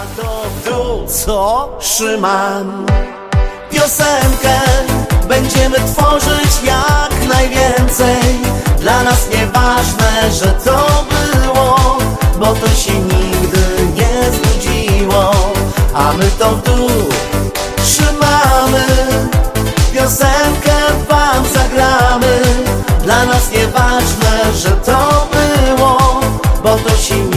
to w dół, co? Szyman. Piosenkę będziemy tworzyć jak najwięcej. Dla nas nieważne, że to było, bo to się nigdy nie znudziło. A my to w dół trzymamy, piosenkę wam zagramy. Dla nas nieważne, że to było, bo to się